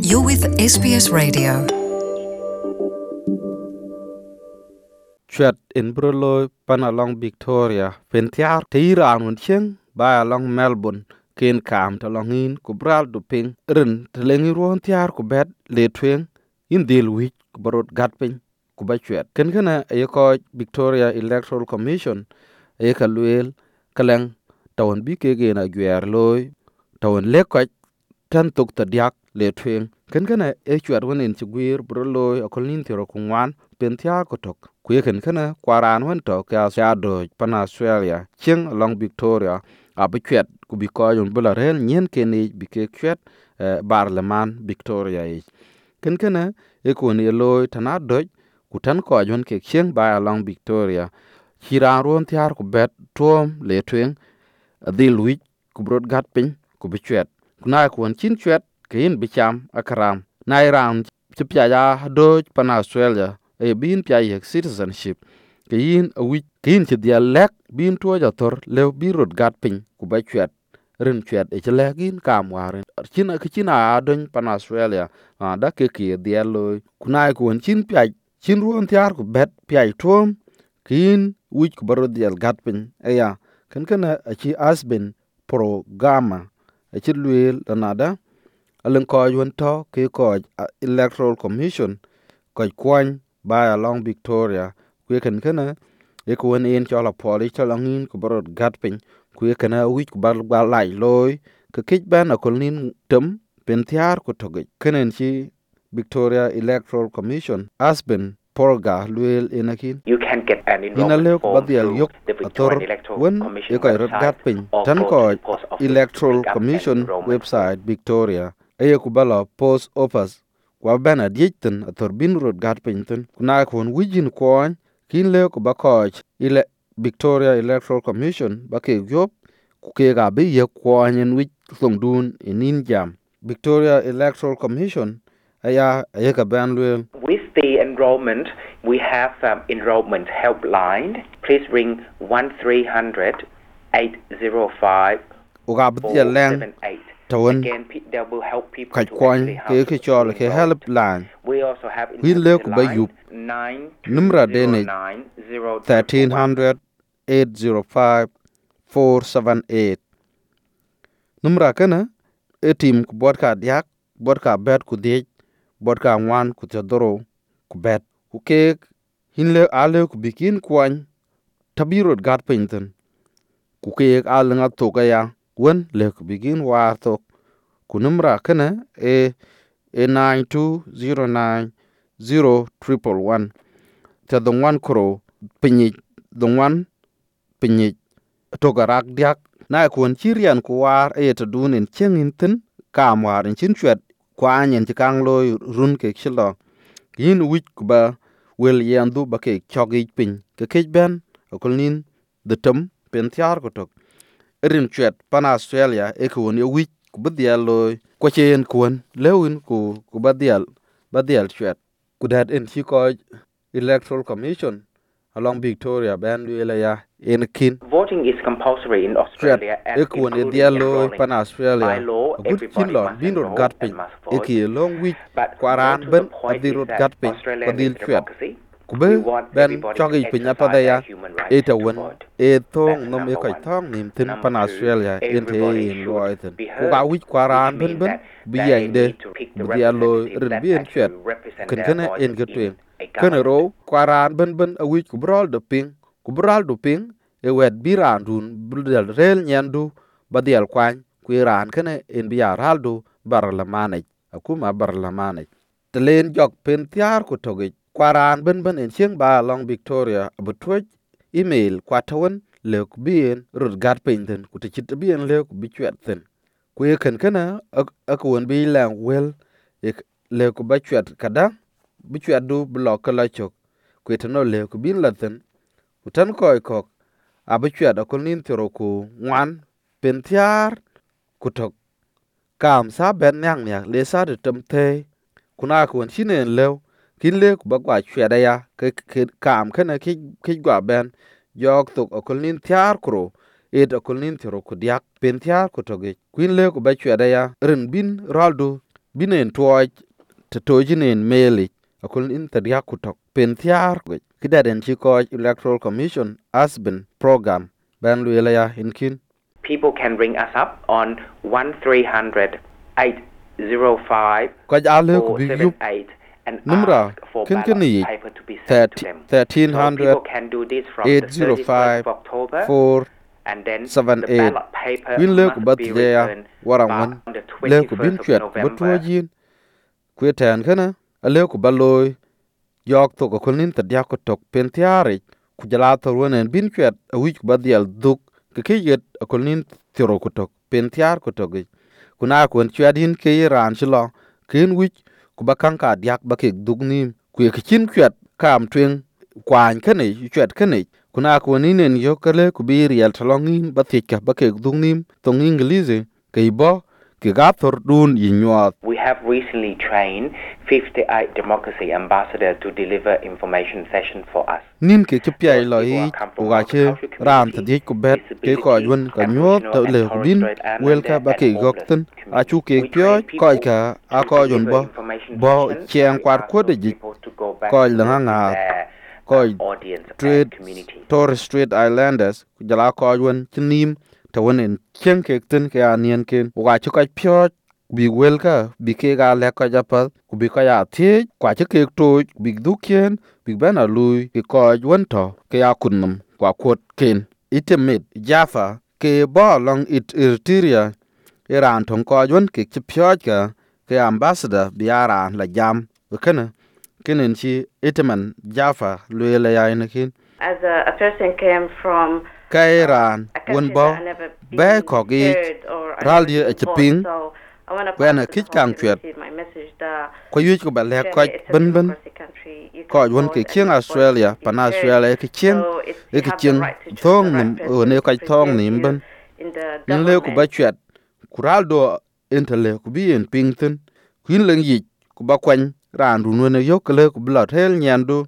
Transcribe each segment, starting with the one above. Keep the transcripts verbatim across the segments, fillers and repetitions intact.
You're with ét bê ét Radio. Chuat in Brolo Panalong Victoria, Pentiar, Tira and Cheng, by along Melbourne, Ken Cam to long in, Kubral to Ping, Rin, Telengi Ruan Tiar Kubet, Le Twing, in Deal Week, Kubarot Gatping, Kubachuat. Kenkana, a call Victoria Electoral Commission, a Kaluel, Kalang, Tawan Big again a Guer Loy, Tawan Lequat, Tan took the Diak, Le Twing. Kenkana, a chuat one in Chiguir, Brolo, a Colin Tirokungwan, Pentiar Kotok. Kuyeken kana kwaran wan to ka sha do pan Australia ching along Victoria abikwet ku bi ko yon bula rel nyen keni bi ke kwet barlaman Victoria e ken kana e ko ni loy tana do ku tan ko yon ke ching ba along Victoria hira ron tiar ku bet tom le twen dil wi ku brod gat pin ku bi kwet kuna ko chin kwet ken bi cham akram nai ram chipya ya do pan Australia e bin pya yek citizenship ke yin a wi kin ti dia lek bin to ja tor le bi rod gat pin ku ba chet rin chet e chle gin kam waren chin a chin a don pan Australia a da ke ke dia lo kunai ku chin pya chin ruon tiar ku bet pya tom kin wi ku barod dia gat pin e ya kan kana a chi asbin programa a chi luel nada alen ko yon to ke ko electoral commission ko kwan by along Victoria kwe kan kana e ko en chola poli chola ngin ko barot gatpin kwe kana wi ko bar ba lai loy ke kich ban a kolnin tum pentiar ko toge kanen chi Victoria Electoral Commission asben porga luel enakin You can get an ina enrollment leo ko form badial through yok the ator Victorian Electoral wen Commission e ko rot website gatpin or tan go ko to the post office to Electoral pick up an Commission enrollment website form. Victoria e ku bala post office kwa bana dieten ator bin rot gatpin tun kuna ko wijin kwon kin le ko bakoch ile Victoria Electoral Commission ba ke yop ku ke ga be ye kwonyen wi song dun inin jam Victoria Electoral Commission aya aya ka ban lwel With the enrollment, we have um, enrollment helpline. Please ring one three hundred eight oh five u ga be four lang seven eight. tawon Again, pe- that will help people ka to actually kwon how ke ke to chol ke enroll. helpline We also have wi le ku ba internet yup line nine two numra zero dene nine zero thirteen hundred eight oh five four seven eight numra kana e tim ku bot ka diak bot ka bet ku die bot ka ngwan ku tedoro ku bet ku ke hinle ale ku bikin kwon tabirot gat pinten ku ke al nga to ka ya won le ku bigin war to ku numra kana e e nine two zero nine zero triple one ta the one kro pinyi the one pinyi to garak diak na kun chirian ku war e to dunin chengin tin kam war chin chwet kwa nyen ti kang loy run ke chilo yin wich ku ba wel yandu ba ke chogi pin ke ke ben okulnin the tum pen tiar ko tok erin chwet pan Australia e ko ne wich ku badial loy ko chen kun lewin ku ku badial badial chwet ku dat en chi ko Electoral Commission along Victoria ban le ya en kin Voting is compulsory in chwet Australia, as e ko ne including dial loy enrolling. pan By Australia law, a good chin everybody lon must bin rot enroll gat and pin must e vote. ki long wich But more kwaran to the ben point adi is rot that gat pin Australia ko is dil a chwet democracy. ku We be want ben everybody to chogi pin apa da exercise ya their human e rights ta to won vote. e That's thong nom e number ko one. thong nim tin Number pan two, Australia en te everybody en should loy tin be ku ga heard, wich which kwaran ben means ben that bi they yan de need to pick the bi dia loy representative ren that bien chwet actually represent ken their ken voice en getwen in a ken government. ro kwaran ben ben a wich ku brol de ping ku bral du ping e wet bi ran dun bul rel nyandu ba dial kwan ku ran ken en bi araldu bar la manaj akuma bar la manaj telen jok pen tiar ku togi kwaran ben ben en chieng ba long Victoria abutwech email kwatawon le ku bien rut gat pinten ku te chit bien le ku bi chwet ten ku ye ken kana ak won bi lang wel e le ku ba chwet kada bi chwet du blok la chok ku te no le ku bin la ten ku tan koy kok a bi chwet akol nin tero ku ngwan pen tiar ku tok kam sa ben nyang nya le sa de tem te kuna ku chinen lew kin le ku ba kwa chwet ya ke kam kana ki ki gwa ben jok tok akol nin tiar kro et akol nin tero ku diak pen tiar ku toge kuin le ku ba chwet ya ren bin raldu binen tuoj te tojinen meli akul in tadiya kutok pen tiar gwe kidaden chi ko electoral commission asbin program ban luela ya hinkin. People can ring us up on one three hundred eight oh five ko jale ku four bi seven yup eight and numra ask for ken ballot ken yi paper to be sent to them. thirteen So hundred people can do this from the eight oh thirty-first five of October, four and then seven the eight ballot paper win le ku must bat be ya returned warang by wan the le ku bin twenty-first of chwet ku November. tojin ku tan kana ale ku baloy yok to ko kunin tadiya kutok pen tiari ku jala to wonen bin chwet a wich ku badial duk ke kiyet akulnin tiro kutok pen tiar kutok kuna kun chwadin ke ran chlo ken wich ku bakang ka diak bakek duk nim ku ye kichin chwet kam twen kwan kane chwet kane kuna kuninen yokale ku bir yal talongin batika bakek duk nim tong ingilize ke bo ke gator dun yinyot. We have recently trained fifty-eight democracy ambassadors to deliver information sessions for us. Nin ke chipya lo hi uga che ran ta dik ku bet ke ko yun ka nyot to le ku bin wel ka ba ke gokten a chu ke pyo ko ka a ko yun bo bo cheng kwat ko de ji ko la nga ko street Torres Strait Islanders ku jala ko yun chinim ta wonen chen ke ten ke anien ken uga chu ka pyo bi wel ka bi ke ga le ko japal ku bi ko ya ti kwa che ke to bi dukien big bana lui ke ko wonto ke akunum kwa kwot ken itemit jaffa ke bo long it irtiria iran ton ko won ke chpyoga ke ambassador biara la jam kana kenen chi iteman jaffa luela ya inakin as a, a person came from kairan won bo be ko gi raldi a chping when kich kang chwet ko yuj ko bale ko ben ben ko won ke king Australia pan Australia ke king e ke king thong nim ne ko thong nim ben in le ko ba chwet kuraldo entele ku bi en pingten kuin leng yi ku ba kwan ran ru no ne yok le ku blot hel nyandu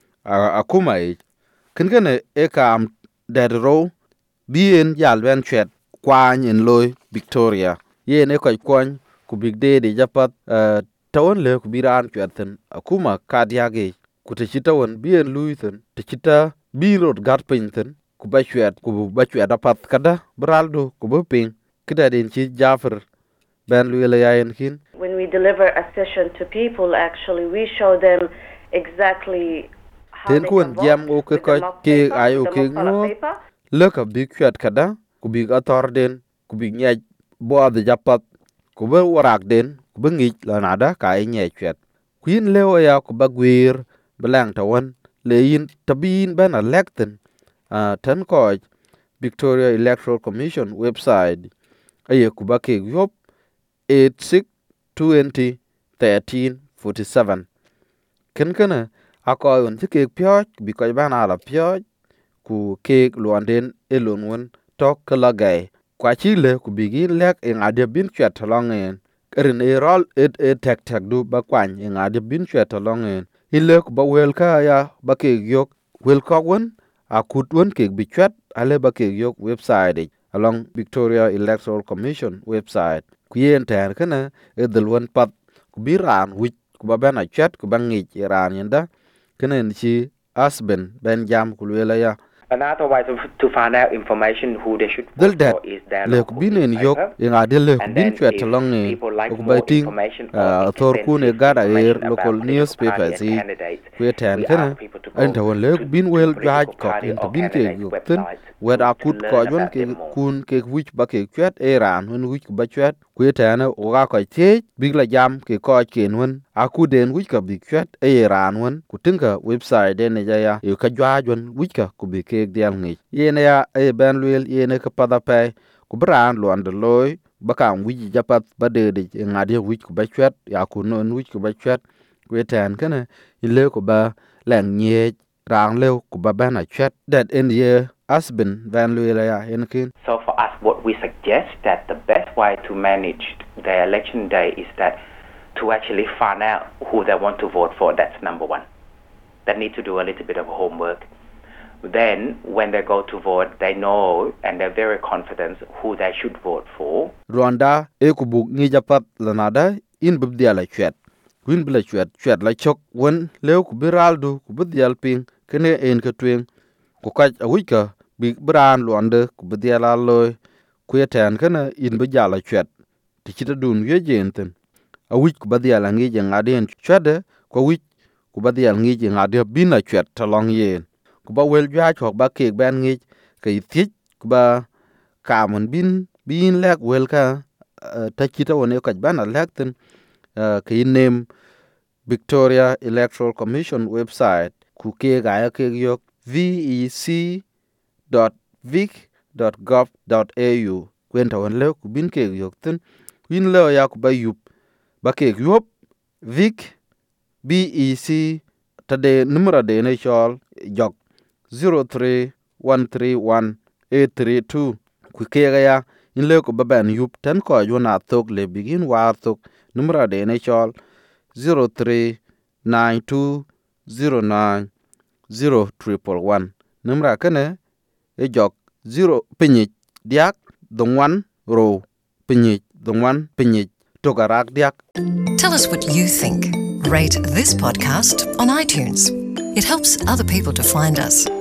a kuma e ken ken e kam dead row bi en yal ben chwet kwan en loy Victoria ye ne ko kwan ku big day de japat tawon le ku biran chweten akuma kadiage ku te chitawon bien luiten te chita birot gat pinten ku ba chwet ku ba chwet apat kada braldo ku bo ping kida den chi jaffer ben luele yayen kin. When we deliver a session to people, actually we show them exactly how ten they kun can jam vote o ke with ko the mock ke paper, ayo with the ke mock ballot ngo paper. le ka big chwet kada ku big ator den ku big nyaj bo de japat ku ba warak den ku ba ngi la nada ka e nyaj chwet kuin lewo ya ku ba gwir belang tawon le yin tabin ben electen a ten ko Victoria Electoral Commission website aye ku ba ke yop eight six twenty thirteen forty-seven ken kana ako on ke pyo bi ko ba na la pyo ku ke luanden elon won tok la gay kwa chile ku bigi lek en ade bin chat longen rin e rol et et tek tek du ba kwan en ade bin chat longen ile ku ba wel ka ya ba ke yok wel ko won akut won ke bi chat ale ba ke yok website along Victoria Electoral Commission website ku yen ter kana e dal won pat ku bi ran wi ku ba bana chat ku ba ngi ran yenda kana ni chi asben ben jam ku le ya. Another way to, to find out information who they should vote Del for is their le local bin en yok newspaper. en ade le And bin then chwet if long en people like ku more baiting information or tor ku ne extensive gara er information local about political party newspapers and i candidates, ku tan we kana ask people to go en tawon le to, bin to wel jaj political kok party en or bin ke candidates' yok ten websites wed to, to akut ko learn jon about ke them more. kun ke wich ba ke chwet e ran hun wich ba chwet ku tan o ga ko te big la jam ke ko ken won aku den wich ka big chwet e ran won ku tinga website den ja ya e ka jwa jon wich ka ku bi ke dial ngi yene ya e ben wel yene ka pada pe ku bran lo and loy bakam wiji japat badede ngade wich ku bachwet ya ku non wich ku bachwet ku tan kana ile ku ba lang nye rang lew ku ba bana chat that in ye asbin van luela ya enkin. So for us, what we suggest that the best way to manage the election day is that to actually find out who they want to vote for. That's number one. They need to do a little bit of homework. Then, when they go to vote, they know and they're very confident who they should vote for. Rwanda e ku bug ngi japat lanada in bib dia la chwet win bla chwet chwet la chok won lew ku biraldu ku bidial ping kene en ka twen ku ka awika big bran londe ku bidia la loy ku yeten kana in bi jala chwet ti chita dun ye jenten awik ku bidia la ngi ngaden chwede ku wik ku bidia ngi ngade bin la chwet talong yen ku ba wel jwa chok ba ke ben ngi ke thich ku ba kamon bin bin lek wel ka ta chita woni ka bana lekten ke name Victoria Electoral Commission website ku ke ga ya ke yok vec dot vic dot gov dot a u kwenta won le ku bin ke yok tin win le ya ku ba yup ba ke yop vic bec tade numero de ne chol jok zero three one three one eight three two ku ke ga ya in le ku ba ban yup tan ko jona tok le begin war tok numero de ne chol zero three nine two zero nine zero triple one numra kane e jok zero pinyi diak dongwan ro pinyi dongwan pinyi togarak diak. Tell us what you think. Rate this podcast on iTunes. It helps other people to find us.